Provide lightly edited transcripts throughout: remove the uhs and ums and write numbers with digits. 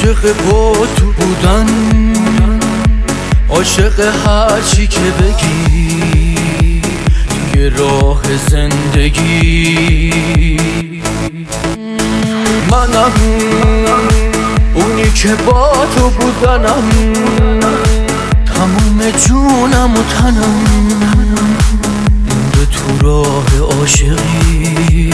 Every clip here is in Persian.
عاشق با تو بودن، عاشق هر چی که بگی توی راه زندگی. منم اونی که با تو بودنم، تموم جونم و تنم مونده تو راه عاشقی.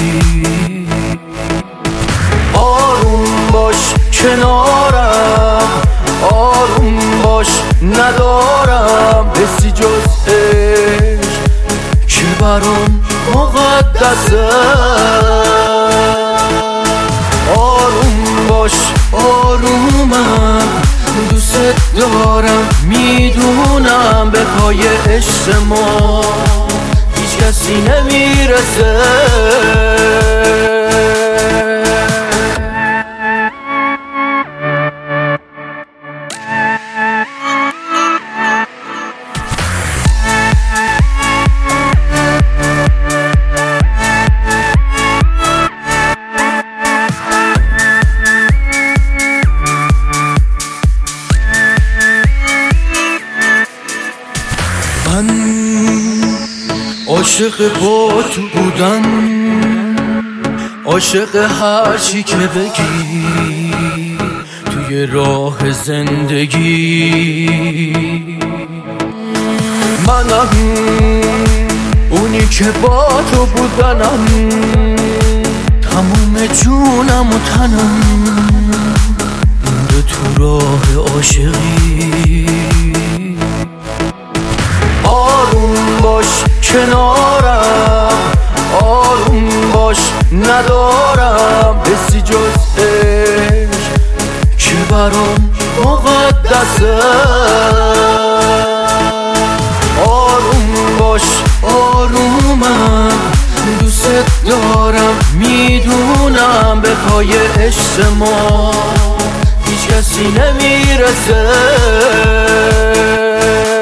آروم باش کنارم، آروم باش ندارم حسی جز عشق که برام مقدسه. آروم باش آرومم، دوست دارم میدونم به پای عشق ما هیچ کسی نمیرسه. من عاشق با تو بودن، عاشق هر چی که بگی توی راه زندگی. منم اونی که با تو بودنم، تموم جونم و تنم مونده تو راه عاشقی. آروم باش کنارم، آروم باش ندارم حسی جز عشق که برام مقدسه. آروم باش آرومم، دوست دارم میدونم به پای عشق ما هیچ کسی نمیرسه.